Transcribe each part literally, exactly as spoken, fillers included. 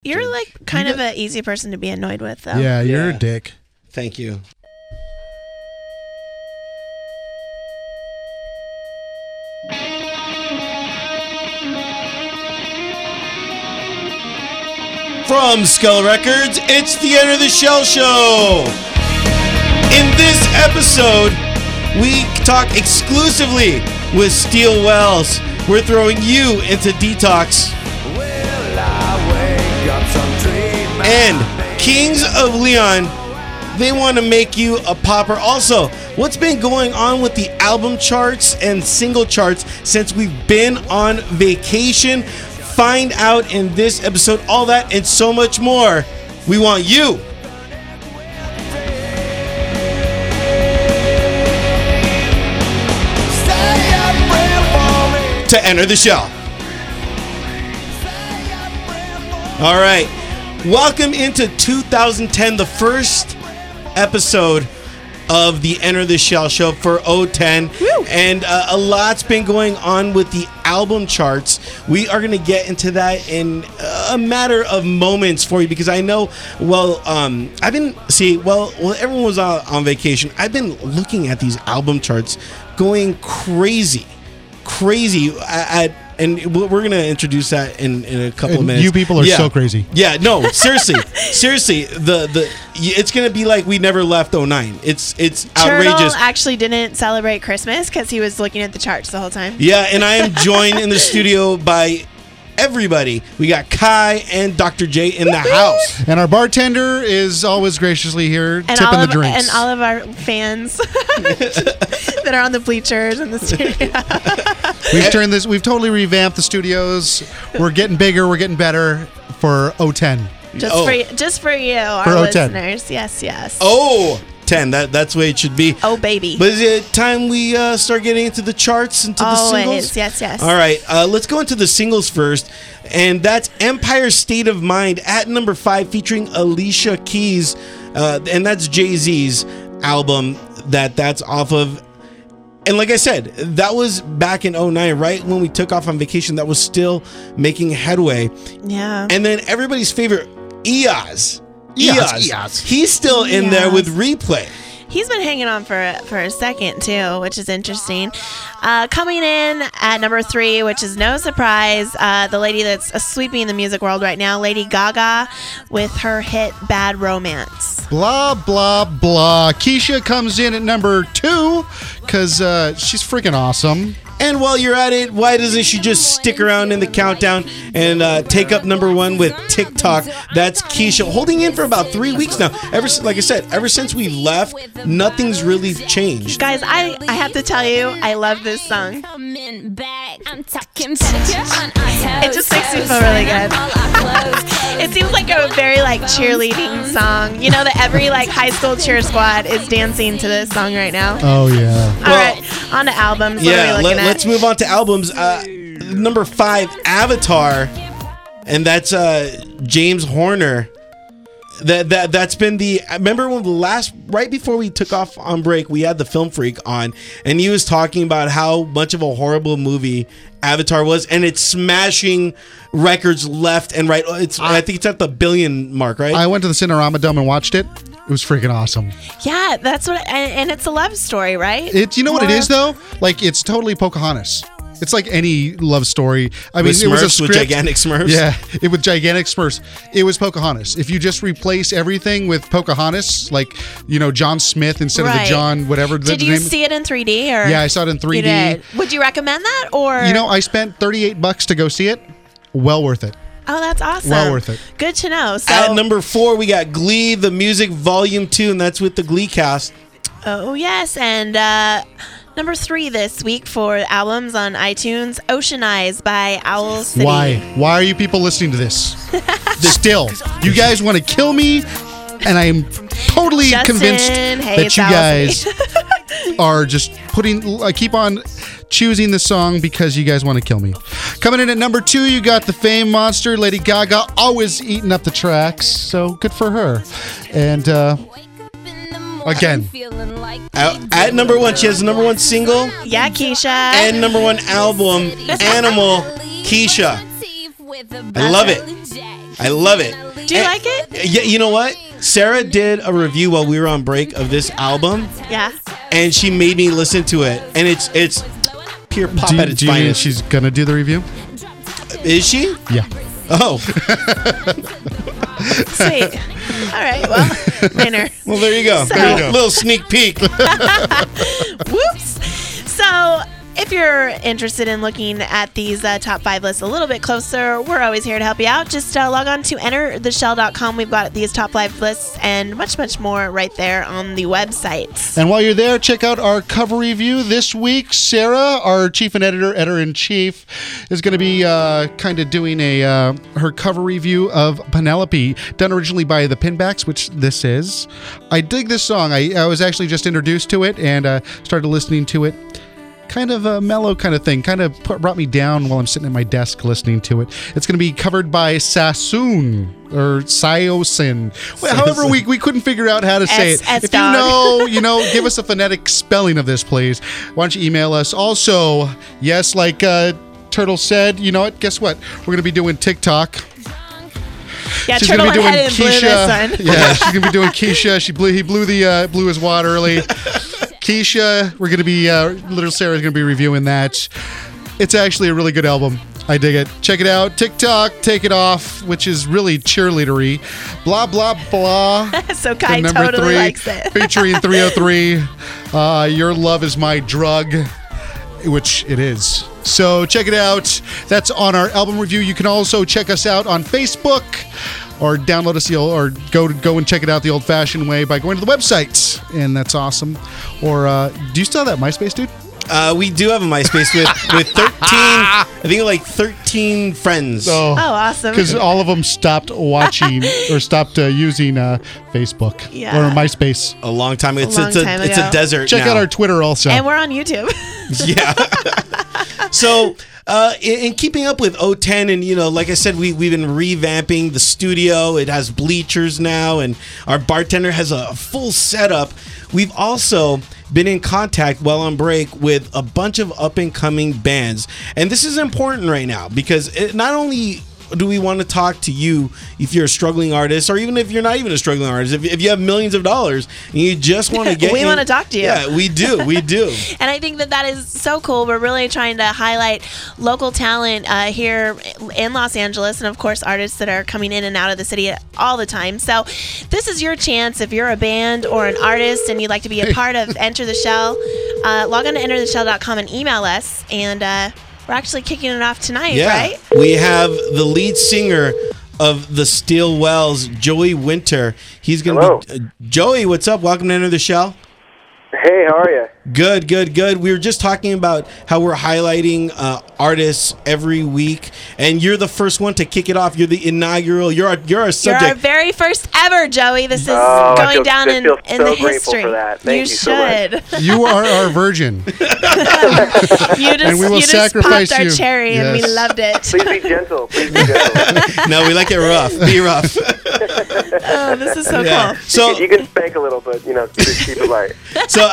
You're like kind you of an easy person to be annoyed with, though. Yeah, you're yeah. a dick. Thank you. From Skull Records, it's the Enter the Shell Show. In this episode, we talk exclusively with Steel Wells. We're throwing you into detox. And Kings of Leon, they want to make you a popper. Also, what's been going on with the album charts and single charts since we've been on vacation? Find out in this episode. All that and so much more. We want you to enter the show. All right. Welcome into two thousand ten, the first episode of the Enter the Shell Show for oh ten. Woo. And uh, a lot's been going on with the album charts. We are going to get into that in a matter of moments for you because I know, well, um, I've been, see, well, well everyone was on, on vacation. I've been looking at these album charts going crazy, crazy at, at and we're going to introduce that in, in a couple and of minutes. You people are yeah. so crazy. Yeah, no, seriously. seriously, the the it's going to be like we never left oh nine. It's it's outrageous. Turtle actually didn't celebrate Christmas because he was looking at the charts the whole time. Yeah, and I am joined in the studio by everybody. We got Kai and Doctor J in the house. And our bartender is always graciously here and tipping all the of, drinks. And all of our fans that are on the bleachers in the studio. We've turned this, we've totally revamped the studios. We're getting bigger, we're getting better for oh ten. Just oh. for just for you, our for listeners. Yes, yes. Oh, ten. That, that's the way it should be. Oh, baby. But is it time we uh, start getting into the charts, into Always. the singles? Yes, yes. All right. Uh, let's go into the singles first. And that's Empire State of Mind at number five featuring Alicia Keys. Uh, and that's Jay-Z's album that that's off of. And like I said, that was back in oh nine, right when we took off on vacation. That was still making headway. Yeah. And then everybody's favorite, Eoz. Eoz. Eoz. He's still in Eoz. there with Replay. He's been hanging on for for a second too, which is interesting. Uh, coming in at number three, which is no surprise, uh, the lady that's uh, sweeping the music world right now, Lady Gaga, with her hit "Bad Romance." Blah blah blah. Keisha comes in at number two because uh, she's freaking awesome. And while you're at it, why doesn't she just stick around in the countdown and uh, take up number one with TikTok? That's Keisha, holding in for about three weeks now. Ever, like I said, ever since we left, nothing's really changed. Guys, I, I have to tell you, I love this song. It just makes me feel really good. It seems like a very like cheerleading song. You know that every like high school cheer squad is dancing to this song right now. Oh yeah. All well, right, on to albums. What yeah, are we looking let, at? let's move on to albums. Uh, number five, Avatar, and that's uh, James Horner. That that that's been the. I remember when the last right before we took off on break, we had the Film Freak on, and he was talking about how much of a horrible movie Avatar was, and it's smashing records left and right. It's I, I think it's at the billion mark, right? I went to the Cinerama Dome and watched it. It was freaking awesome. Yeah, that's what, and, and it's a love story, right? It's you know More what it is though. Like it's totally Pocahontas. It's like any love story. I mean, with it was a Smurfs, script. with gigantic Smurfs. Yeah, it with gigantic Smurfs. It was Pocahontas. If you just replace everything with Pocahontas, like you know John Smith instead right. of the John whatever. Did the you name. see it in three D or? Yeah, I saw it in three D. You did. Would you recommend that or? You know, I spent thirty-eight bucks to go see it. Well worth it. Oh, that's awesome. Well worth it. Good to know. So, at number four, we got Glee, the music volume two, and that's with the Glee cast. Oh, yes. And uh, number three this week for albums on iTunes, Ocean Eyes by Owl City. Why? Why are you people listening to this? Still, you guys want to kill me, and I'm totally Justin convinced that you guys are just putting. I keep on choosing the song because you guys want to kill me. Coming in at number two, you got the Fame Monster, Lady Gaga, always eating up the tracks. So good for her. And uh, again, at, at number one, she has the number one single. Yeah, Keisha. And number one album, Animal, Keisha. I love it. I love it. Do you And- like it? Yeah, you know what? Sarah did a review while we were on break of this album, Yeah. and she made me listen to it, and it's it's pure pop Do, you- at its do you mean finest. she's gonna do the review? Is she? Yeah. Oh, Sweet. All right. Well, winner. well, there you go. So- There you go. Little sneak peek. Whoops. So, if you're interested in looking at these uh, top five lists a little bit closer, we're always here to help you out. Just uh, log on to enter the shell dot com. We've got these top five lists and much, much more right there on the website. And while you're there, check out our cover review this week. Sarah, our chief and editor, editor-in-chief, is going to be uh, kind of doing a uh, her cover review of Penelope, done originally by the Pinbacks, which this is. I dig this song. I, I was actually just introduced to it and uh, started listening to it. Kind of a mellow kind of thing. Kind of put, brought me down while I'm sitting at my desk listening to it. It's going to be covered by Sassoon or Siosin. Well, however, we, we couldn't figure out how to say S- it. S If you dog. know, you know, give us a phonetic spelling of this, please. Why don't you email us? Also, yes, like uh, Turtle said, you know what? Guess what? We're going to be doing TikTok. Yeah, She's Turtle gonna be went doing ahead and blew this Keisha. one. Yeah, she's gonna be doing Keisha. She blew. He blew the uh, blew his wad early. Keisha, we're gonna be uh, little Sarah's gonna be reviewing that. It's actually a really good album. I dig it. Check it out. TikTok, Take It Off, which is really cheerleadery. Blah blah blah. So Kai And number totally three, likes it. featuring three oh three. Uh, Your Love Is My Drug, which it is. So check it out. That's on our album review. You can also check us out on Facebook or download us the old, or go to go and check it out the old-fashioned way by going to the website, and that's awesome. Or uh, do you still have that MySpace, dude? Uh, we do have a MySpace with, with thirteen, I think like thirteen friends. Oh, awesome. Because all of them stopped watching or stopped uh, using uh, Facebook Yeah. or MySpace. A long time. It's long it's a time it's ago. a desert. Check now. out our Twitter also. And we're on YouTube. Yeah. So, uh, in, in keeping up with O ten, and you know, like I said, we we've been revamping the studio. It has bleachers now, and our bartender has a full setup. We've also been in contact while on break with a bunch of up and coming bands, and this is important right now because it not only do we want to talk to you if you're a struggling artist, or even if you're not even a struggling artist, if, if you have millions of dollars and you just want to get We in- wanna talk to you. Yeah, we do, we do. And I think that that is so cool. We're really trying to highlight local talent uh, here in Los Angeles, and of course, artists that are coming in and out of the city all the time. So, this is your chance. If you're a band or an artist and you'd like to be a part of Enter the Shell, uh, log on to enter the shell dot com and email us. And uh, we're actually kicking it off tonight, Yeah, right? we have the lead singer of the Steel Wells, Joey Winter. He's gonna Hello. be uh, Joey. What's up? Welcome to Enter the Shell. Hey, how are you? Good, good, good. We were just talking about how we're highlighting uh, artists every week, and you're the first one to kick it off. You're the inaugural. You're our, you're our You're subject. our very first ever, Joey. This is Oh, I going feel- down I in, feel in so the grateful history. for that. Thank you so much. should. You are our virgin. You just, And we will you just sacrifice popped our you. cherry, and we Yes. loved it. Please be gentle. Please be gentle. No, we like it rough. Be rough. Oh, this is so Yeah. cool. So, You can spank a little, but you know, just keep it light. so,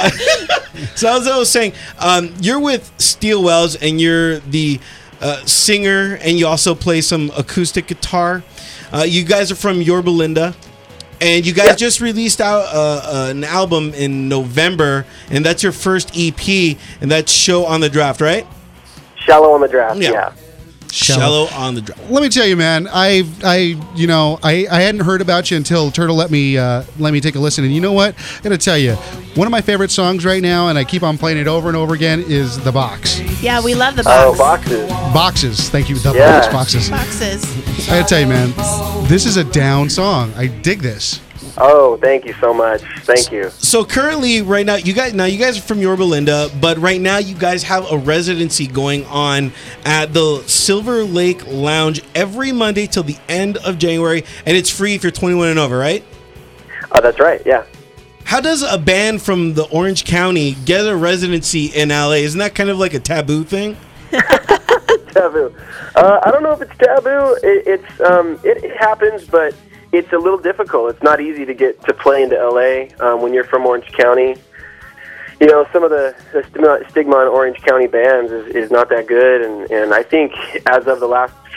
so as I was saying, um, you're with Steel Wells, and you're the uh, singer, and you also play some acoustic guitar. Uh, you guys are from Yorba Linda, and you guys Yeah. just released out uh, uh, an album in November, and that's your first E P, and that's Show on the Draft, right? Shallow on the draft. Yeah. Yeah. Shallow. Shallow on the Draft. Let me tell you, man. I, I, you know, I, I hadn't heard about you until Turtle let me, uh, let me take a listen. And you know what? I gotta tell you, one of my favorite songs right now, and I keep on playing it over and over again, is "The Box." Yeah, we love the Oh, box. boxes. Boxes. Thank you. The Yeah. box boxes. boxes. I gotta tell you, man. This is a down song. I dig this. Oh, thank you so much. Thank you. So currently, right now, you guys now you guys are from Yorba Linda, but right now you guys have a residency going on at the Silver Lake Lounge every Monday till the end of January, and it's free if you're twenty-one and over, right? Oh, that's right. Yeah. How does a band from the Orange County get a residency in L A? Isn't that kind of like a taboo thing? Taboo. Uh, I don't know if it's taboo. It, it's um, it, it happens, but it's a little difficult. It's not easy to get to play into L A um, when you're from Orange County. You know, some of the, the stigma, stigma on Orange County bands is, is not that good, and, and I think as of the last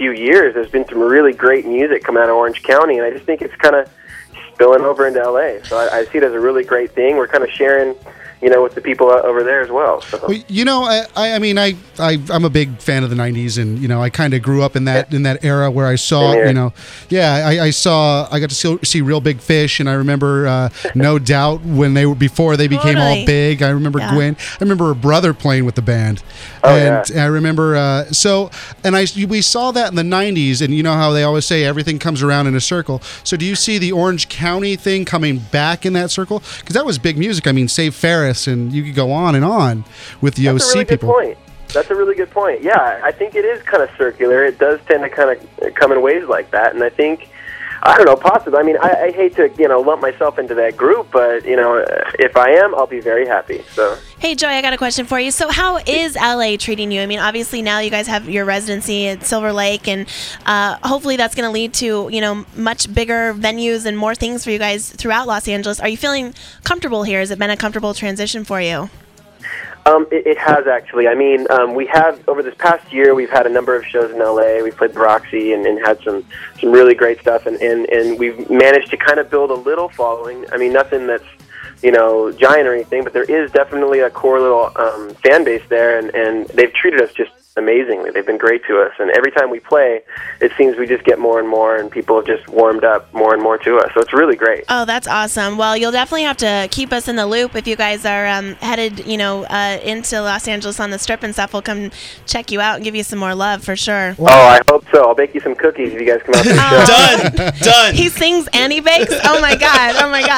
few years, there's been some really great music come out of Orange County, and I just think it's kind of spilling over into L A. So I, I see it as a really great thing. We're kind of sharing, you know, with the people over there as well. So. Well, you know, I, I, I mean, I, I, I'm a big fan of the nineties, and you know, I kind of grew up in that in that era where I saw, you know, yeah, I, I saw, I got to see, see Real Big Fish, and I remember uh, No Doubt when they were before they became Totally. all big. I remember Yeah. Gwen. I remember her brother playing with the band, Oh, and yeah. I remember uh, so, and I we saw that in the nineties, and you know how they always say everything comes around in a circle. So do you see the Orange County thing coming back in that circle? Because that was big music. I mean, Save Ferris, and you could go on and on with the That's O C a really people. good point. That's a really good point. Yeah, I think it is kind of circular. It does tend to kind of come in waves like that, and I think, I don't know, possibly. I mean, I, I hate to, you know, lump myself into that group, but, you know, if I am, I'll be very happy. So. Hey, Joy, I got a question for you. So how is L A treating you? I mean, obviously now you guys have your residency at Silver Lake, and uh, hopefully that's going to lead to, you know, much bigger venues and more things for you guys throughout Los Angeles. Are you feeling comfortable here? Has it been a comfortable transition for you? Um, it, it has actually. I mean, um, we have over this past year, we've had a number of shows in L A. We've played the Roxy and, and had some some really great stuff, and, and, and we've managed to kind of build a little following. I mean, nothing that's, you know, giant or anything, but there is definitely a core little um, fan base there, and, and they've treated us just amazingly. They've been great to us, and every time we play, it seems we just get more and more, and people have just warmed up more and more to us. So it's really great. Oh, that's awesome. Well, you'll definitely have to keep us in the loop if you guys are um, headed, you know, uh, into Los Angeles on the Strip and stuff. We'll come check you out and give you some more love for sure. Oh, I hope so. I'll bake you some cookies if you guys come out to the show. Done. Done. He sings and he bakes. Oh my god! Oh my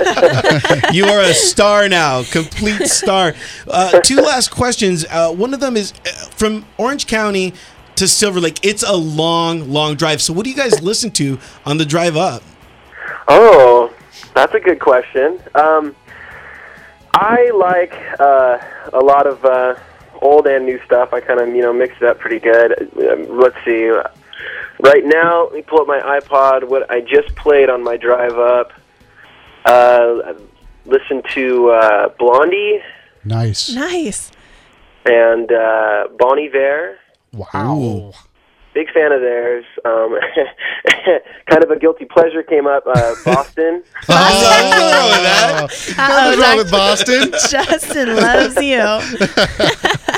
god! You are a star now, complete star. Uh, two last questions. Uh, one of them is uh, from Orange County to Silver Lake. It's a long, long drive. So what do you guys listen to on the drive up? Oh, that's a good question. Um, I like uh, a lot of uh, old and new stuff. I kind of, you know, mix it up pretty good. Um, let's see. Right now, let me pull up my iPod. What I just played on my drive up. Uh, listen to uh, Blondie Nice. Nice. and uh, Bon Iver. Wow. Big fan of theirs. Um, kind of a guilty pleasure came up. Uh, Boston. Oh, Uh-oh, nothing wrong with Boston. Justin loves you.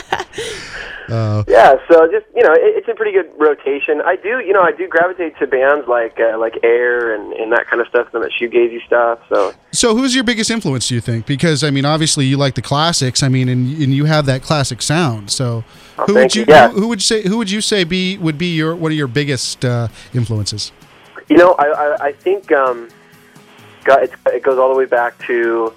Yeah, so just, you know, it, it's a pretty good rotation. I do, you know, I do gravitate to bands like uh, like Air and, and that kind of stuff, and that shoegazy stuff. So So who's your biggest influence, do you think? Because, I mean, obviously you like the classics. I mean, and, and you have that classic sound. So Oh, who thank would you, you. Yeah. who, who would say who would you say be would be your one of your biggest uh, influences? you know, I I, I think um, God, it's, it goes all the way back to,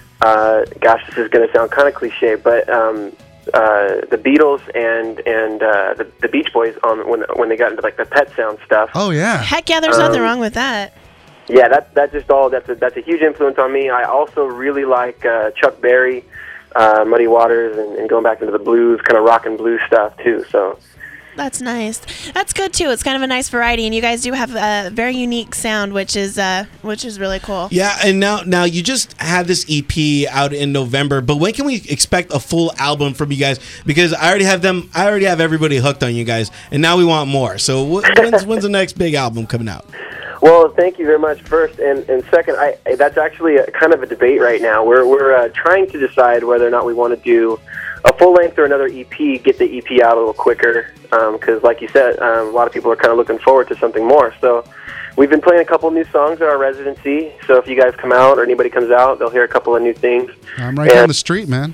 uh, gosh, this is going to sound kind of cliche, but um, uh, the Beatles and and uh, the, the Beach Boys on when when they got into like the Pet Sound stuff. Oh yeah. Heck yeah, there's Um, nothing wrong with that. Yeah, that that just all that's a, that's a huge influence on me. I also really like uh, Chuck Berry, uh, Muddy Waters, and, and going back into the blues, kind of rock and blues stuff too. So That's nice. That's good too. It's kind of a nice variety, and you guys do have a very unique sound, which is uh, which is really cool. Yeah, and now now you just had this E P out in November, but when can we expect a full album from you guys? Because I already have them. I already have everybody hooked on you guys, and now we want more. So wh- when's when's the next big album coming out? Well, thank you very much. First and, and second, I that's actually a, kind of a debate right now. We're we're uh, trying to decide whether or not we want to do a full length or another E P. Get the E P out a little quicker because, um, like you said, um, a lot of people are kind of looking forward to something more. So we've been playing a couple new songs at our residency. So if you guys come out or anybody comes out, they'll hear a couple of new things. I'm right And- down the street, man.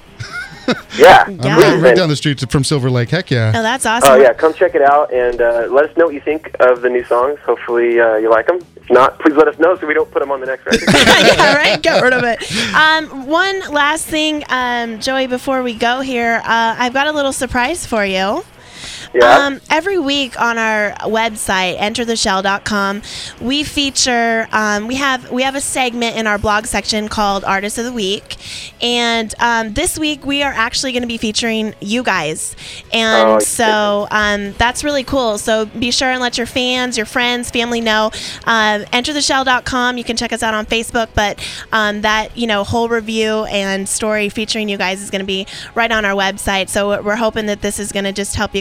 Yeah, I'm Yeah. right, right down the street from Silver Lake. Heck yeah. Oh, that's awesome. Oh yeah, come check it out and uh, let us know what you think of the new songs. Hopefully uh, you like them. If not, please let us know so we don't put them on the next record. Yeah, right? Get rid of it. Um, one last thing, um, Joey, before we go here, uh, I've got a little surprise for you. Yeah. Um, every week on our website, enter the shell dot com, we feature um, we have we have a segment in our blog section called Artist of the Week, and um, this week we are actually going to be featuring you guys, and Oh, so um, that's really cool. So be sure and let your fans, your friends, family know. Um, enter the shell dot com. You can check us out on Facebook, but um, that you know whole review and story featuring you guys is going to be right on our website. So we're hoping that this is going to just help you guys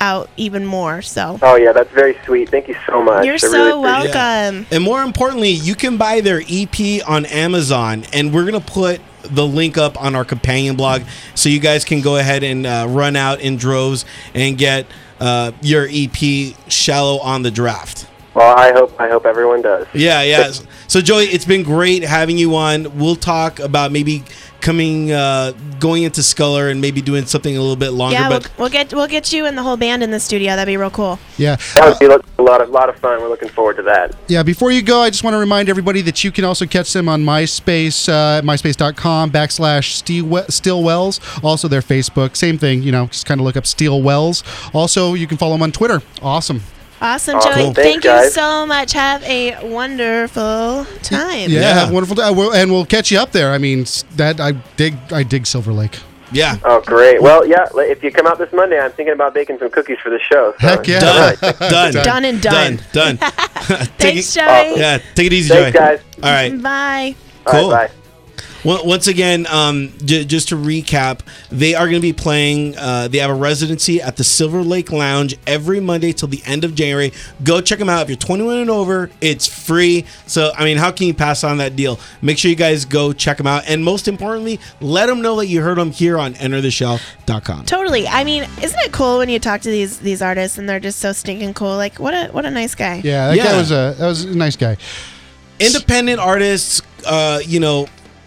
out even more. So Oh yeah, that's very sweet. Thank you so much. you're I so really appreciate it. welcome. And more importantly, you can buy their E P on Amazon, and we're gonna put the link up on our companion blog, so you guys can go ahead and uh, run out in droves and get uh, your E P "Shallow on the Draft." Well, I hope I hope everyone does. Yeah, yeah. So Joey, it's been great having you on. We'll talk about maybe coming, uh, going into Sculler and maybe doing something a little bit longer. Yeah, but we'll, we'll get we'll get you and the whole band in the studio. That'd be real cool. Yeah. That would be a lot of lot of fun. We're looking forward to that. Yeah, before you go, I just want to remind everybody that you can also catch them on MySpace, uh, myspace.com backslash Steel- Stillwells. Also their Facebook, same thing, you know, just kind of look up Stillwells. Also, you can follow them on Twitter. Awesome. Awesome, Awesome. Joey. Thanks, Thank you guys. so much. Have a wonderful time. Yeah, Yeah. have a wonderful time. We'll- and we'll catch you up there. I mean, s- that I dig I dig Silver Lake. yeah, Oh, great. Well, yeah. li- If you come out this Monday, I'm thinking about baking some cookies for the show. So. Heck yeah. done, All right. done, Done and done. done, done. Take Thanks, it- Joey. Awesome. Yeah, take it easy, Thanks, Joey. guys. All right. Bye. All right, Cool. bye. Well, once again, um, j- just to recap, they are going to be playing. Uh, they have a residency at the Silver Lake Lounge every Monday till the end of January. Go check them out. If you're twenty-one and over, it's free. So, I mean, how can you pass on that deal? Make sure you guys go check them out. And most importantly, let them know that you heard them here on enter the shell dot com. Totally. I mean, isn't it cool when you talk to these these artists and they're just so stinking cool? Like, what a what a nice guy. Yeah, that Yeah. guy was a that was a nice guy. Independent artists, uh, you know,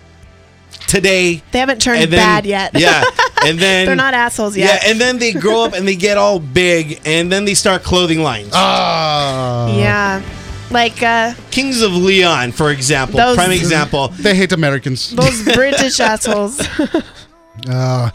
today. They haven't turned And then, bad yet. Yeah. And then They're not assholes Yeah, yet. and then they grow up and they get all big, and then they start clothing lines. Ah. Yeah. Like uh, Kings of Leon, for example, Those- prime example. They hate Americans. those British assholes. Uh,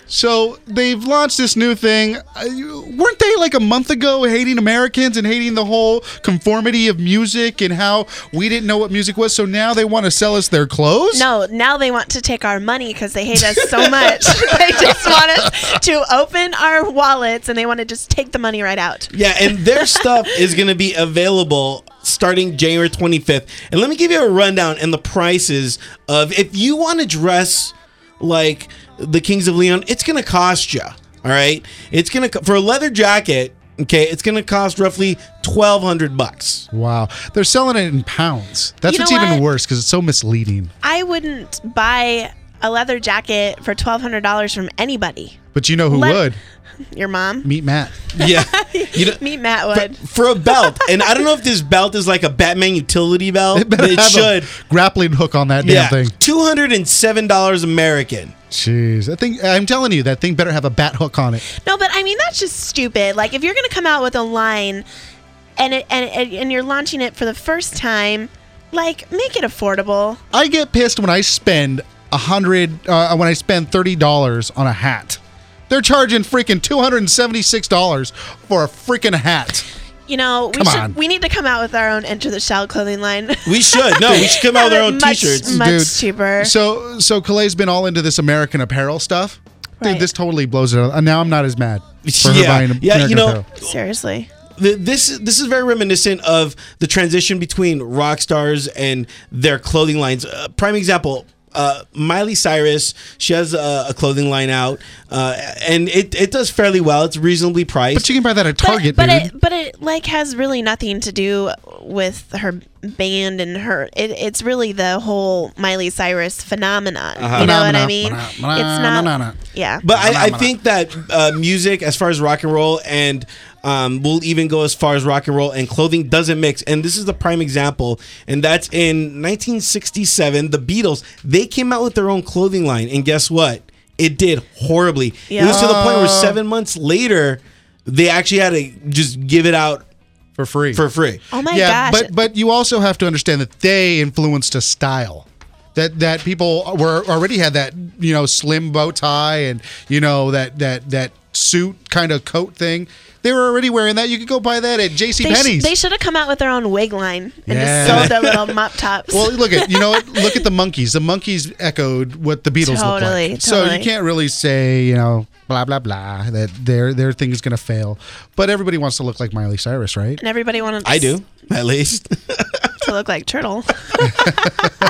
so they've launched this new thing. Uh, weren't they like a month ago hating Americans and hating the whole conformity of music and how we didn't know what music was? So now they want to sell us their clothes? No, now they want to take our money because they hate us so much. They just want us to open our wallets and they want to just take the money right out. Yeah, and their stuff is going to be available starting January twenty-fifth. And let me give you a rundown and the prices of if you want to dress like the Kings of Leon, it's going to cost you. All right, it's going to for a leather jacket. Okay, it's going to cost roughly twelve hundred bucks. Wow. They're selling it in pounds. That's You know what's even what? worse because it's so misleading. I wouldn't buy a leather jacket for twelve hundred dollars from anybody. But you know who Let- would? Your mom? Meet Matt. Yeah, you know, Meet Matt for, would. for a belt, and I don't know if this belt is like a Batman utility belt. It But better it have should. a grappling hook on that damn Yeah, thing. two hundred and seven dollars American. Jeez. I think I'm telling you, that thing better have a bat hook on it. No, but I mean that's just stupid. Like if you're gonna come out with a line, and it and and and you're launching it for the first time, like make it affordable. I get pissed when I spend a hundred uh, when I spend thirty dollars on a hat. They're charging freaking two hundred and seventy six dollars for a freaking hat. You know, we Come should on. we need to come out with our own Enter the Shell clothing line. We should. No, we should come out with our own Much- t-shirts. Much Dude. cheaper. So so Kalay's been all into this American Apparel stuff. Dude, Right. this totally blows it out. And now I'm not as mad for her Yeah. buying Yeah, American you know, Apparel. Seriously. The, this this is very reminiscent of the transition between rock stars and their clothing lines. Uh, prime example. Uh, Miley Cyrus, she has a, a clothing line out, uh, and it, it does fairly well. It's reasonably priced. But you can buy that at Target, but, but dude. it but it like has really nothing to do with her band and her. It, it's really the whole Miley Cyrus phenomenon. Uh-huh. You know what I Phenomena. mean? Phenomena. It's not. Phenomena. Yeah. But I, I Phenomena. think that uh, music, as far as rock and roll, and um, we'll even go as far as rock and roll and clothing doesn't mix. And this is the prime example. And that's in nineteen sixty-seven, the Beatles, they came out with their own clothing line. And guess what? It did horribly. It was to the point where seven months later, they actually had to just give it out For free. for free. Oh my yeah, gosh. but but you also have to understand that they influenced a style. That that people were already had that, you know, slim bow tie and, you know, that that that suit kind of coat thing. They were already wearing that. You could go buy that at J C they, sh- Penney's. they should have come out with their own wig line and Yeah. just sold their little mop tops. Well, look at you know what? Look at the Monkees. The Monkees echoed what the Beatles looked Totally, like. So totally. you can't really say, you know, blah blah blah, that their their thing is going to fail. But everybody wants to look like Miley Cyrus, right? and everybody wanted I do, at least. to look like Turtle.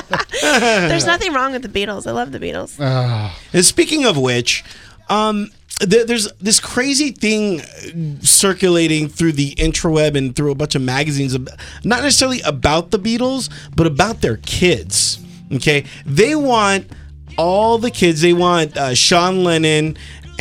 There's nothing wrong with the Beatles. I love the Beatles. Ah. And speaking of which, um, th- there's this crazy thing circulating through the intraweb and through a bunch of magazines, ab- not necessarily about the Beatles, but about their kids. Okay, they want all the kids. They want uh, Sean Lennon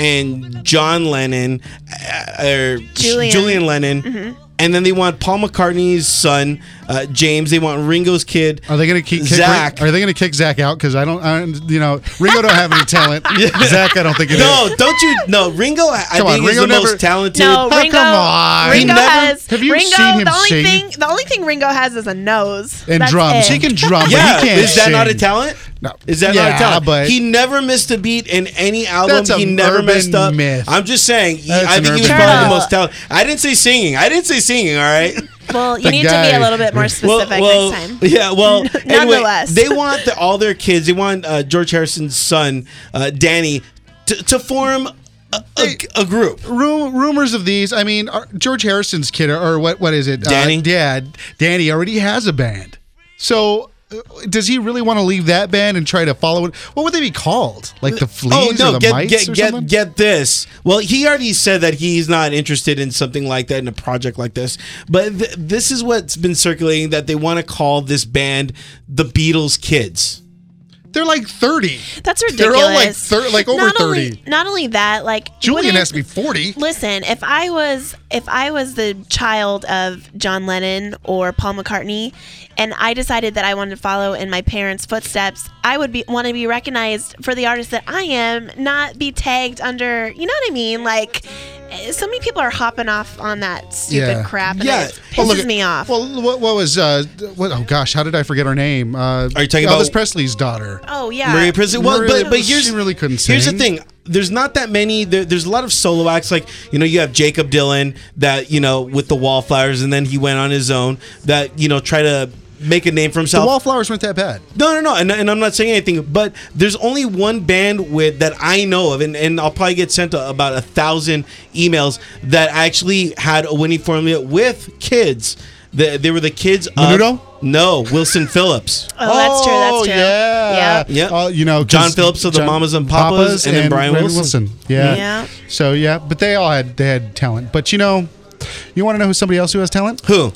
and John Lennon, uh, or Julian. Julian Lennon. Mm-hmm. And then they want Paul McCartney's son, uh, James. They want Ringo's kid. Are they going to keep Zach? Are they going to kick Zach out? Because I don't, I, you know, Ringo don't have any talent. Zach, I don't think it No, is. don't you? No, Ringo. I Come think on, is Ringo the never- most talented. No, Oh, Ringo. come on. Ringo He never- has. Have you Ringo, seen him the only sing? thing, the only thing Ringo has is a nose And That's drums. it. He can drum, Yeah, but he can't is that not a sing. talent? No. Is that Yeah, not a talent? but- he never missed a beat in any album. That's a he never urban messed up. myth. I'm just saying. He, That's I an think he was urban probably the myth. most talented. I didn't say singing. I didn't say singing. All right. Well, you The need to be guy- a little bit more specific well, next time. Yeah, well, anyway, Nonetheless. they want the, all their kids. They want uh, George Harrison's son, uh, Danny, to, to form a, a, a group. Ru- rumors of these. I mean, are, George Harrison's kid, or what? What is it? Danny? Uh, yeah, Danny already has a band. So, uh, does he really want to leave that band and try to follow it? What would they be called? Like the Fleas Oh no! or the Get Mites get or get something? get this. Well, he already said that he's not interested in something like that, in a project like this. But th- this is what's been circulating, that they want to call this band the Beatles Kids. They're like thirty. That's ridiculous. They're all like thir- like over not thirty. Only, not only that, like Julian wouldn't- has to be forty. Listen, if I was if I was the child of John Lennon or Paul McCartney, and I decided that I wanted to follow in my parents' footsteps, I would be want to be recognized for the artist that I am, not be tagged under. You know what I mean? Like, eh, so many people are hopping off on that stupid Yeah. crap, and Yeah. it Well, pisses look at- me off. Well, what, what was? Uh, what, oh gosh, how did I forget her name? Uh, Are you talking Elvis about- Presley's daughter? oh yeah, Maria Presley. Well, Maria- but but here's she really couldn't Here's the sing. thing. There's not that many. There, there's a lot of solo acts. Like, you know, you have Jacob Dylan, that, you know, with the Wallflowers, and then he went on his own, that, you know, try to make a name for The himself. Wallflowers weren't that bad. No, no, no, and, and I'm not saying anything, but there's only one band with that I know of, and, and I'll probably get sent a, about a thousand emails that actually had a winning formula with kids. The, they were the kids of Menudo? No, Wilson Phillips. Oh, that's true. That's true. Yeah, Yeah. Uh, you know, 'cause John Phillips of the Mamas and Papas, and then Brian Randy Wilson. Yeah. Yeah. So yeah, but they all had they had talent. But you know, you want to know who somebody else who has talent? Who?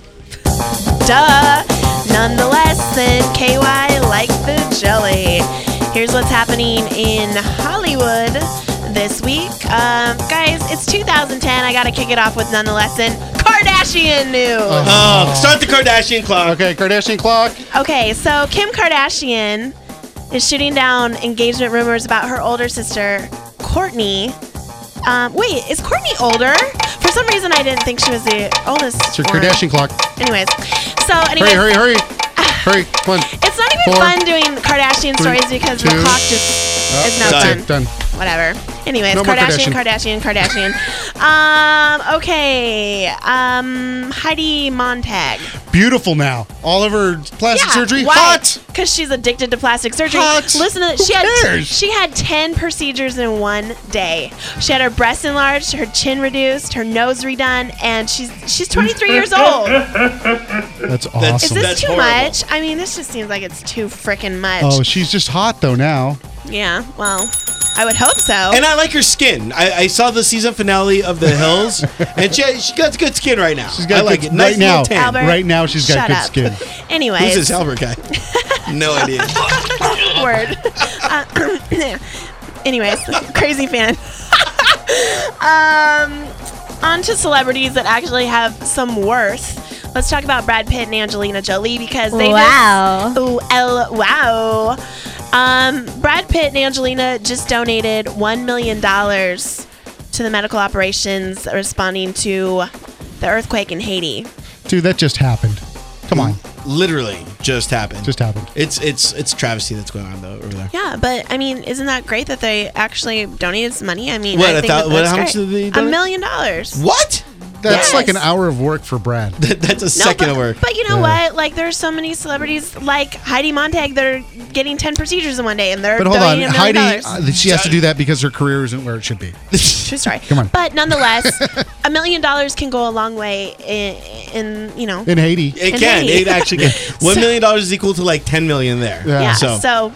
Duh. Nonetheless, then K Y like the jelly. Here's what's happening in Hollywood this week. Um, guys, it's two thousand ten. I got to kick it off with nonetheless, then Kardashian news. Oh, start the Kardashian clock. Okay, Kardashian clock. Okay, so Kim Kardashian is shooting down engagement rumors about her older sister, Kourtney. Um, wait, is Kourtney older? For some reason, I didn't think she was the oldest. It's your one. Kardashian clock. Anyways, so anyways, Hurry, hurry, hurry, hurry! Come on. it's not even Four, fun doing Kardashian three, stories because the two, clock just Oh, is no that's fun. it. Done. Whatever. Anyways, No more Kardashian, Kardashian, Kardashian, um, okay. Um, Heidi Montag. Beautiful now. All of her plastic surgery. why? Hot. Because she's addicted to plastic surgery. Hot. Listen to Who she had cares? she had ten procedures in one day. She had her breasts enlarged, her chin reduced, her nose redone, and she's she's twenty-three years old. That's awesome. Is this That's too horrible. much? I mean, this just seems like it's too freaking much. Oh, she's just hot though now. Yeah, well, I would hope so. And I like her skin. I, I saw the season finale of The Hills, and she, she got good skin right now. She's got I like good, it. Nice right now. little tan. Albert, Right now, she's got shut good up. skin. Anyways, Who's this Albert guy? No idea. word. Uh, anyways, crazy fan. um, on to celebrities that actually have some worth. Let's talk about Brad Pitt and Angelina Jolie because they Wow. just ooh, el, wow. Um, Brad Pitt and Angelina just donated one million dollars to the medical operations responding to the earthquake in Haiti. Dude, that just happened. Come on, Literally just happened. just happened. It's it's it's travesty that's going on though over there. Yeah, but I mean, isn't that great that they actually donated some money? I mean, What, I a think thou- that what- that's how much great. did they A donate? million dollars. What? That's Yes. like an hour of work for Brad. That's a No, second but, of work. but you know Yeah. what? Like, there's so many celebrities like Heidi Montag that are getting ten procedures in one day, and they're But hold on, donating a million Heidi. dollars. Uh, she has to do that because her career isn't where it should be. True story. Come on. But nonetheless, a million dollars can go a long way in, in you know. In Haiti. It in can. Haiti. It actually can. One million dollars is equal to like ten million there. Yeah. yeah. So, So, good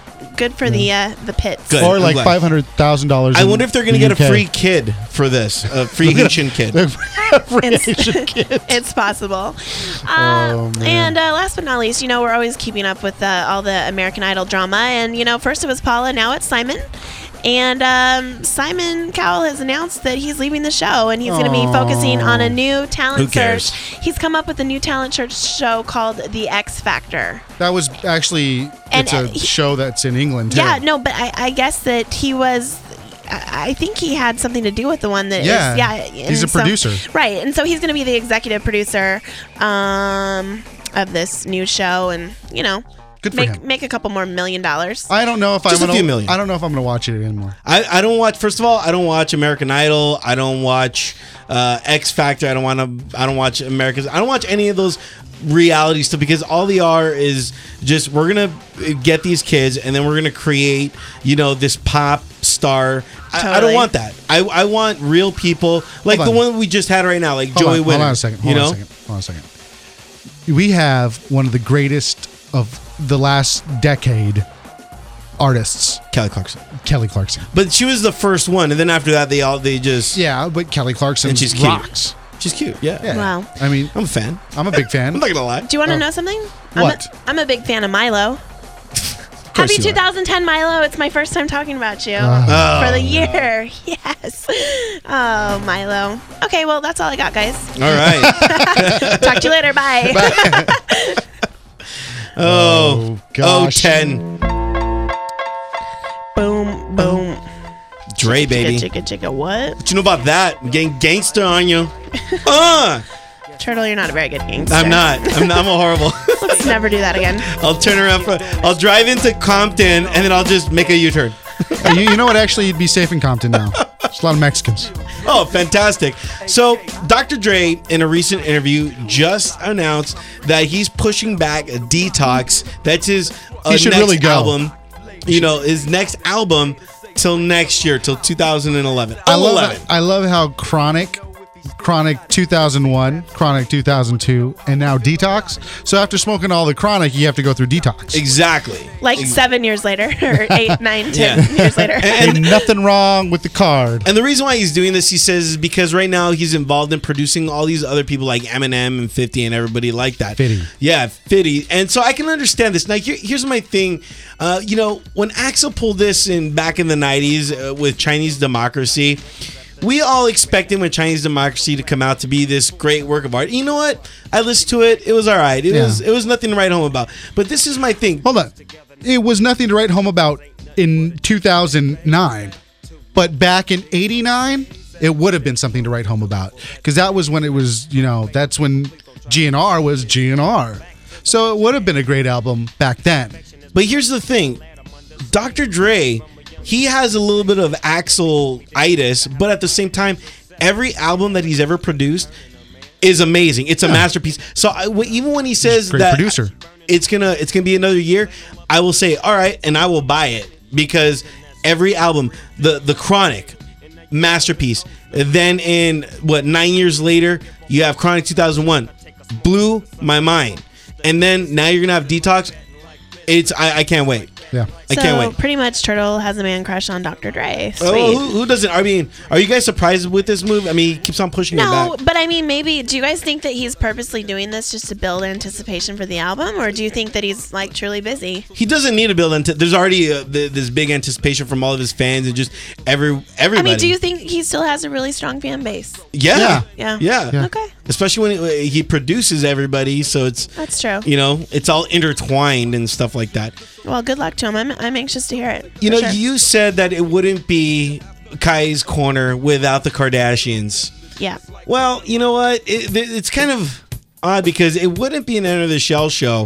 good for the uh, the pits. Good. Or I'm like glad. five hundred thousand dollars. I wonder if they're going to get a free kid for this, a free Haitian kid. free It's- Asian kid. It's possible. Uh, Oh, man. and uh, last but not least, you know, we're always keeping up with uh, all the American Idol drama. And, you know, first it was Paula, now it's Simon. And um, Simon Cowell has announced that he's leaving the show and he's going to be Aw. focusing on a new talent Who cares? search. He's come up with a new talent search show called The X Factor. That was actually And, it's a uh, he- show that's in England too. Yeah, no, but I, I guess that he was. I I think he had something to do with the one that is- Yeah, yeah. he's and a producer. right? And so he's going to be the executive producer um, of this new show, and you know, Good for make him. make a couple more million dollars. I don't know if Just I'm a gonna. few million. I don't know if I'm gonna watch it anymore. I, I don't watch. First of all, I don't watch American Idol. I don't watch uh, X Factor. I don't want to. I don't watch America's. I don't watch any of those reality stuff because all they are is just we're gonna get these kids and then we're gonna create you know this pop star. I, I don't Totally. want that. I I want real people like Hold the on. one we just had right now, like Hold Joey on, Winter. hold on a second. Hold you know, on a second. Hold on a second. We have one of the greatest of the last decade artists, Kelly Clarkson. Kelly Clarkson. But she was the first one, and then after that, they all they just Yeah, but Kelly Clarkson And she's cute. rocks. she's cute. Yeah, Yeah. Wow. I mean, I'm a fan. I'm a big fan. I'm not gonna lie. Do you want to Oh. know something? What? I'm a, I'm a big fan of Milo. course Happy you are. two thousand ten, Milo! It's my first time talking about you Ah. Oh, for the year. Yes. Oh, Milo. Okay, well that's all I got, guys. all right. Talk to you later. Bye. Oh, Oh, gosh. oh, ten. Boom, boom. Dre, baby. Chicka, chicka, chicka. What? What you know about that? I'm getting gangster on you. Uh, Turtle, you're not a very good gangster. I'm not. I'm not. I'm a horrible. Let's never do that again. I'll turn around. For, I'll drive into Compton and then I'll just make a U-turn. Hey, you, you know what? Actually, you'd be safe in Compton now. There's a lot of Mexicans. Oh, fantastic. So, Doctor Dre, in a recent interview, just announced that he's pushing back a Detox. That's his uh, He should next really go. album. You know, his next album till next year, till two thousand eleven. I love. eleven. I love how Chronic, Chronic two thousand one, Chronic two thousand two, and now Detox. So after smoking all the Chronic, you have to go through Detox. Exactly. Like seven years later, or eight, nine, ten Yeah. years later. Ain't nothing wrong with the card. And the reason why he's doing this, he says, is because right now he's involved in producing all these other people like Eminem and fifty and everybody like that. fifty. Yeah, fifty. And so I can understand this. Now, here, here's my thing. Uh, you know, when Axel pulled this in back in the nineties uh, with Chinese Democracy, we all expected when Chinese Democracy to come out to be this great work of art. You know what? I listened to it. It was all right. It Yeah. was it was nothing to write home about. But this is my thing. Hold on. It was nothing to write home about in two thousand nine, but back in eighty-nine, it would have been something to write home about because that was when it was, you know, that's when G N R was G N R. So it would have been a great album back then. But here's the thing, Doctor Dre, he has a little bit of Axel-itis, but at the same time, every album that he's ever produced is amazing. It's a Yeah. masterpiece. So I, w- even when he says Great that producer. it's gonna it's gonna be another year, I will say all right, and I will buy it because every album, the the Chronic, masterpiece. Then in what nine years later, you have Chronic two thousand one, blew my mind, and then now you're gonna have Detox. It's I, I can't wait. Yeah. I so can't wait. pretty much Turtle has a man crush on Doctor Dre. Sweet. Oh, who, who doesn't? I mean, are you guys surprised with this move? I mean, he keeps on pushing it No, back. but I mean, maybe. Do you guys think that he's purposely doing this just to build anticipation for the album, or do you think that he's like truly busy? He doesn't need to build into. There's already uh, th- this big anticipation from all of his fans and just every everybody. I mean, do you think he still has a really strong fan base? Yeah, Yeah. Yeah. yeah, Yeah. Okay, Especially when he, he produces everybody, so it's that's true. you know it's all intertwined and stuff like that. Well, good luck to him. I'm, I'm anxious to hear it. You for know, sure. you said that it wouldn't be Kai's Corner without the Kardashians. Yeah. Well, you know what? It, it's kind of odd because it wouldn't be an Enter the Shell show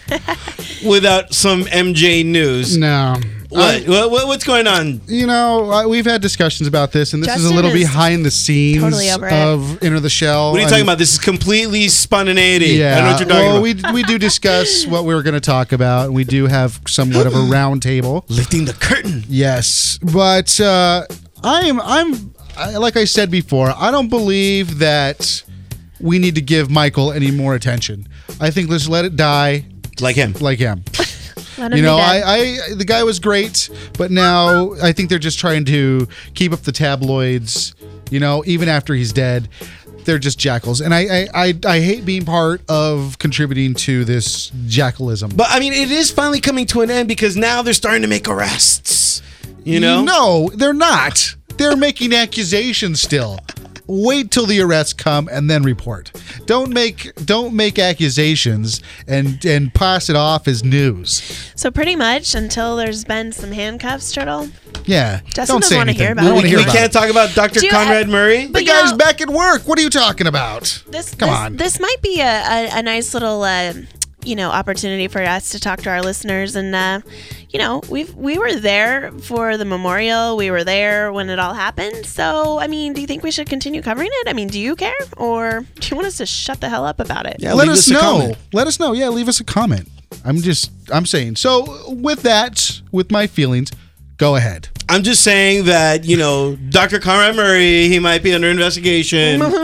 without some M J news. No. What? I- what? what- What's going on? you know, uh, we've had discussions about this, and this is a Justin little is behind the scenes totally over it. of Enter the Shell. What are you and- talking about? This is completely spontaneity. Yeah, I don't know what you're talking well, about. we we do discuss what we were going to talk about, and we do have somewhat of a round table. Lifting the curtain. Yes, but uh, I'm I'm I, like I said before, I don't believe that we need to give Michael any more attention. I think let's let it die Like him. like him. Let him You know, be I, dead. I the guy was great, but now I think they're just trying to keep up the tabloids. You know, even after he's dead, they're just jackals, and I I, I, I hate being part of contributing to this jackalism. But I mean, it is finally coming to an end because now they're starting to make arrests. You know? No, they're not. They're making accusations still. Wait till the arrests come and then report. Don't make don't make accusations and and pass it off as news. So pretty much until there's been some handcuffs, Turtle. Yeah. Justin don't doesn't say wanna anything. hear about We don't it. want to We hear about can't it. talk about Doctor Do you- Conrad Murray. The But you guy's know- back at work. What are you talking about? This Come this, on. this might be a, a, a nice little uh, you know opportunity for us to talk to our listeners, and uh, you know we've we were there for the memorial. We were there when it all happened. So I mean, do you think we should continue covering it? I mean, do you care, or do you want us to shut the hell up about it? Yeah, Let leave us us a know. comment. Let us know. Yeah, leave us a comment. I'm just I'm saying. So with that, with my feelings, go ahead. I'm just saying that, you know, Doctor Conrad Murray, he might be under investigation for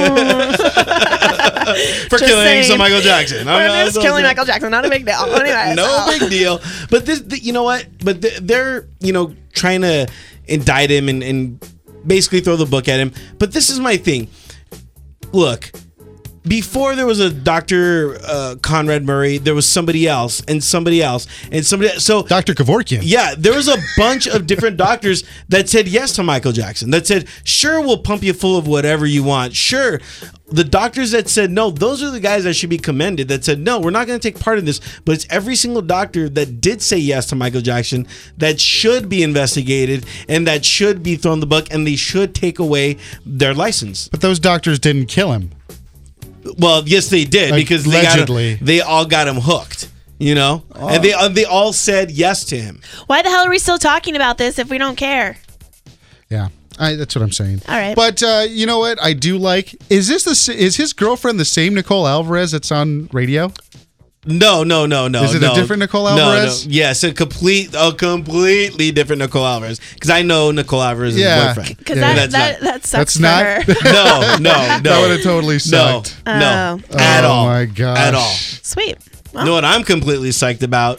Just killing saying. some Michael Jackson. We're just killing Michael Jackson. Not a big deal. Anyway, No so- big deal. But this, th- you know what? But th- they're, you know, trying to indict him and, and basically throw the book at him. But this is my thing. Look, before there was a Doctor Uh, Conrad Murray, there was somebody else and somebody else and somebody else. So Doctor Kevorkian. yeah, there was a bunch of different doctors that said yes to Michael Jackson. That said, sure, we'll pump you full of whatever you want. Sure. The doctors that said no, those are the guys that should be commended. That said, no, we're not going to take part in this. But it's every single doctor that did say yes to Michael Jackson that should be investigated and that should be thrown the book, and they should take away their license. But those doctors didn't kill him. Well, yes, they did, because they got Allegedly. him, they all got him hooked. You know, and they uh, they all said yes to him. Why the hell are we still talking about this if we don't care? Yeah. I, that's what I'm saying. All right. But uh, you know what? I do like. Is this the? s- Is his girlfriend the same Nicole Alvarez that's on radio? No, no, no, no. Is it a no. different Nicole No, Alvarez? No, Yes, a complete, a completely different Nicole Alvarez. Because I know Nicole Alvarez's Yeah. boyfriend. Because Yeah. that, That's that, that sucks That's for not- her. No, no, no. That would have totally No, sucked. no, Oh. at Oh all. my gosh. At all. Sweet. Well, You know what I'm completely psyched about?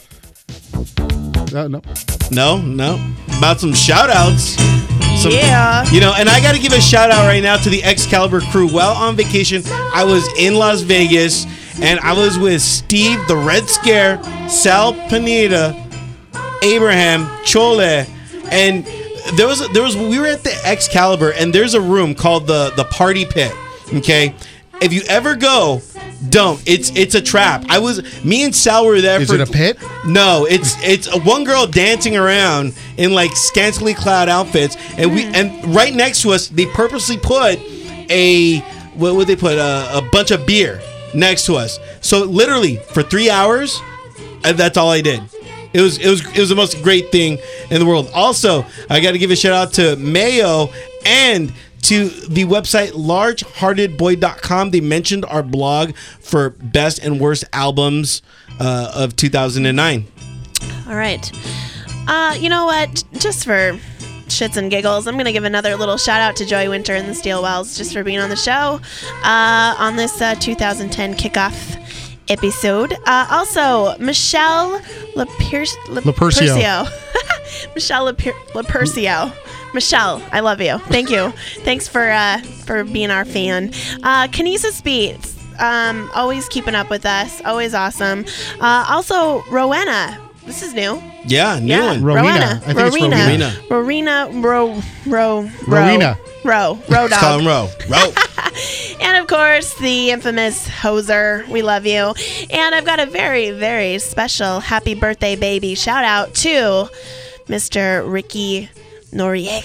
Uh, no. No, no. About some shout outs. Some, yeah. You know, and I got to give a shout out right now to the Excalibur crew. While on vacation, I was in Las Vegas and I was with Steve, the Red Scare, Sal Pineda, Abraham, Chole, and there was there was we were at the Excalibur, and there's a room called the the Party Pit. Okay, if you ever go, don't. It's it's a trap. I was me and Sal were there. Is for it a pit? No, it's it's a one girl dancing around in like scantily clad outfits, and we and right next to us they purposely put a what would they put a, a bunch of beer next to us. So literally for three hours, and that's all I did. It was it was it was the most great thing in the world. Also, I got to give a shout out to Mayo and to the website large hearted boy dot com. They mentioned our blog for best and worst albums uh, of two thousand nine. All right. Uh, you know what? Just for shits and giggles, I'm going to give another little shout out to Joey Winter and the Steel Wells just for being on the show uh, on this uh, two thousand ten kickoff episode. Uh, also, Michelle Lapierce- Lapercio. Lapercio. Michelle Lapir- Lapercio. Michelle, I love you. Thank you. Thanks for uh, for being our fan. Uh, Kinesis Beats, um, always keeping up with us. Always awesome. Uh, also, Rowena. This is new. Yeah, new Yeah, one. Rowena. Rowena. I think it's Rowena. Rowena. Rowena. Ro. Ro. Rowena. Row. Row Let's call dog. him Row. Row. And of course, the infamous Hoser. We love you. And I've got a very, very special happy birthday baby shout out to Mister Ricky Noriega.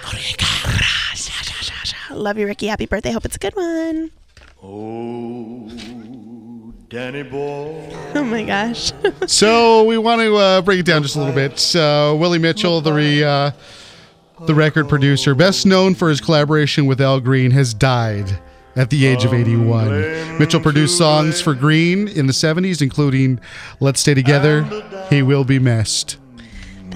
Noriega. Love you, Ricky. Happy birthday. Hope it's a good one. Oh, Danny boy. Oh my gosh. So we want to uh, break it down just a little bit. So Willie Mitchell, the re, uh, the record producer, best known for his collaboration with Al Green, has died at the age of eighty-one. Mitchell produced songs for Green in the seventies, including "Let's Stay Together," "He Will Be Missed."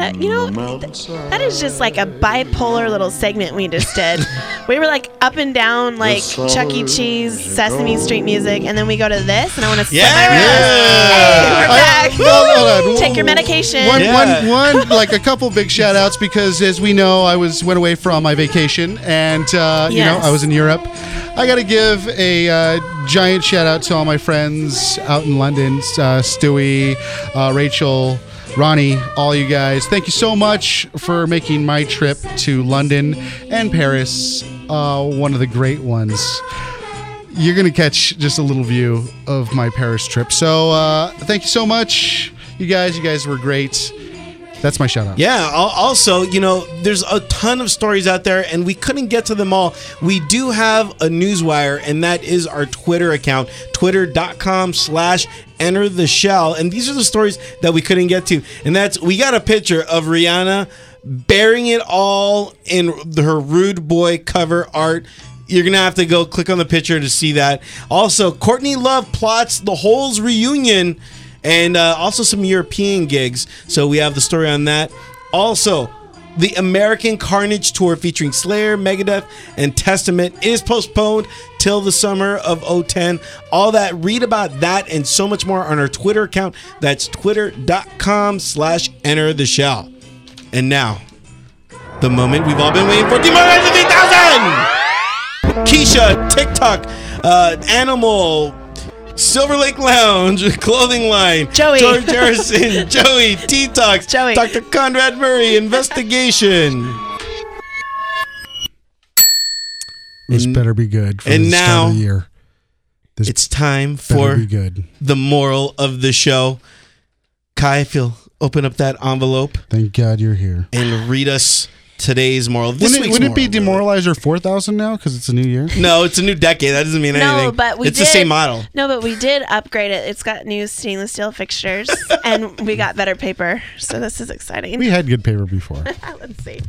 That, you know, th- that is just like a bipolar little segment we just did. We were like up and down, like Chuck E. Cheese, Sesame Street music, and then we go to this, and I want to Yeah. my wrist. Hey, we're back. Hold on, hold on. Take your medication. One, Yeah. one, one, like a couple big shout outs because as we know, I was went away from my vacation and, uh, you know, Yes. I was in Europe. I got to give a uh, giant shout out to all my friends out in London, uh, Stewie, uh, Rachel, Ronnie, all you guys. Thank you so much for making my trip to London and Paris uh, one of the great ones. You're going to catch just a little view of my Paris trip. So uh, thank you so much, you guys. You guys were great. That's my shout out. Yeah. al- Also, you know, there's a ton of stories out there, and we couldn't get to them all. We do have a newswire, and that is our Twitter account, twitter.com slash enter the shell. And these are the stories that we couldn't get to. And that's, we got a picture of Rihanna bearing it all in her Rude Boy cover art. You're going to have to go click on the picture to see that. Also, Courtney Love plots the Holes reunion. And uh, also some European gigs. So we have the story on that. Also, the American Carnage Tour featuring Slayer, Megadeth, and Testament is postponed till the summer of oh ten. All that, read about that and so much more on our Twitter account. That's twitter.com slash enter the shell. And now, the moment we've all been waiting for. Demoralize three thousand! Keisha, TikTok, uh, Animal, Silver Lake Lounge, clothing line, Joey. George Harrison, Joey, T-Talks, Joey. Doctor Conrad Murray, Investigation. This And- better be good for and the start now of the year. This It's time better for be good. the moral of the show. Kai, if you'll open up that envelope Thank God you're here. and read us today's moral. This Wouldn't it, week's wouldn't it be moral, really. Demoralizer four thousand now because it's a new year? No, it's a new decade. That doesn't mean No, anything. but we it's did, the same model. No, but we did upgrade it. It's got new stainless steel fixtures, and we got better paper. So this is exciting. We had good paper before. Let's see.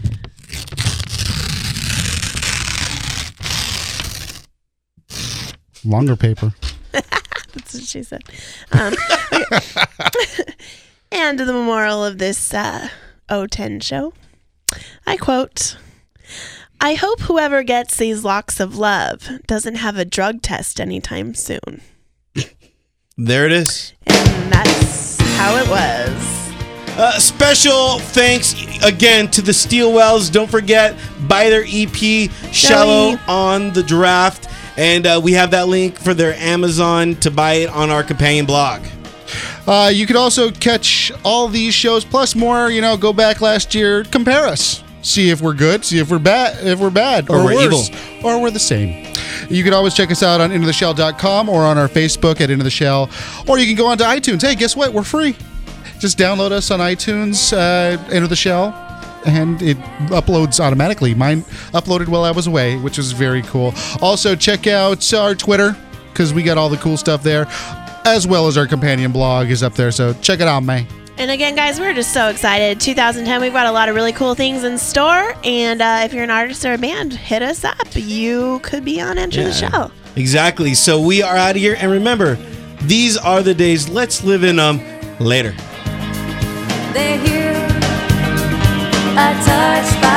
Longer paper. That's what she said. Um, okay. And the moral of this uh, oh ten show, I quote, I hope whoever gets these locks of love doesn't have a drug test anytime soon. There it is. And that's how it was. Uh, special thanks again to the Steelwells. Don't forget, buy their E P, Shallow on the Draft. And uh, we have that link for their Amazon to buy it on our companion blog. Uh, you could also catch all these shows plus more. You know, go back last year, compare us, see if we're good, see if we're bad, if we're bad, Or or, we're worse, or we're the same. You can always check us out on into the shell dot com or on our Facebook at Into the Shell, or you can go onto iTunes. Hey, guess what? We're free. Just download us on iTunes, uh, Into the Shell, and it uploads automatically. Mine uploaded while I was away, which was very cool. Also, check out our Twitter because we got all the cool stuff there, as well as our companion blog is up there. So check it out, man. And again, guys, we're just so excited. two thousand ten, we've got a lot of really cool things in store. And uh, if you're an artist or a band, hit us up. You could be on Enter the Shell. Exactly. So we are out of here. And remember, these are the days. Let's live in them. Later. They're here, are touched by